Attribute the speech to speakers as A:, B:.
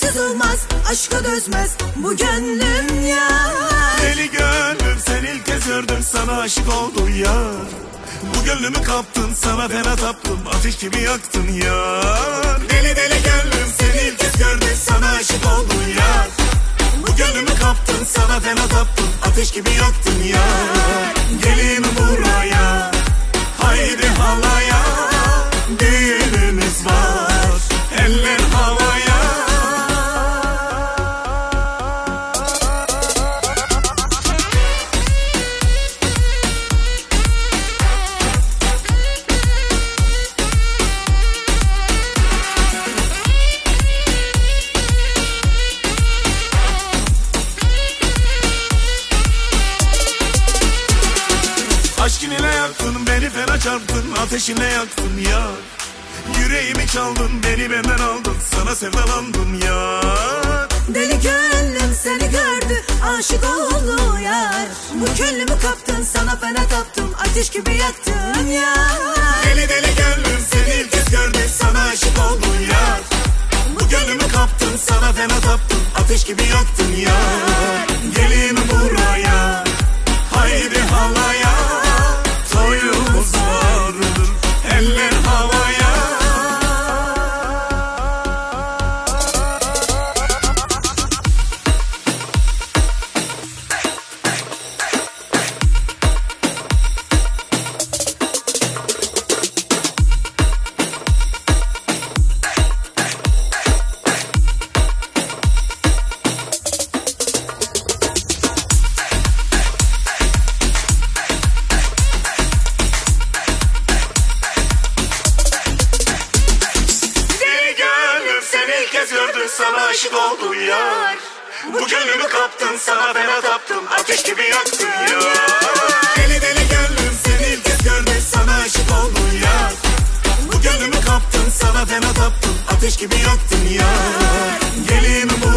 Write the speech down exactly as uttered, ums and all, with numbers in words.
A: sensiz olmaz, aşka dözmez bu gönlüm ya.
B: Deli gönlüm sen ilk kez gördüm, sana aşık oldum ya. Bu gönlümü kaptın, sana fena taptım, ateş gibi yaktın ya. Deli deli gönlüm sen ilk kez gördüm, sana aşık oldum ya. Bu gönlümü kaptın, sana fena taptım, ateş gibi yaktın ya. Gelin buraya, haydi halaya, düğünümüz var, eller havaya. Aşkın ile yaktın, beni fena çarptın, ateşinle yaktın ya. Yüreğimi çaldın, beni benden aldın, sana sevdalandım ya.
A: Deli gönlüm seni gördü, aşık oldu yar. Bu gönlümü kaptın, sana fena taptım, ateş gibi yaktın ya.
B: Deli deli gönlüm seni ilk kez gördü, sana aşık oldum ya. Bu gönlümü kaptın, sana fena taptım, ateş gibi yaktın ya. Gelin buraya, haydi halaya, toyumuz vardır, eller havaya. Gördün, sana aşık oldum ya. Bu gönlümü kaptın, sana fena taptım, ateş gibi yaktın ya. Deli deli gönlüm seni ilk kez gördüm, sana aşık oldum ya. Bu gönlümü kaptın, sana fena taptım, ateş gibi yaktın ya. Gelin bu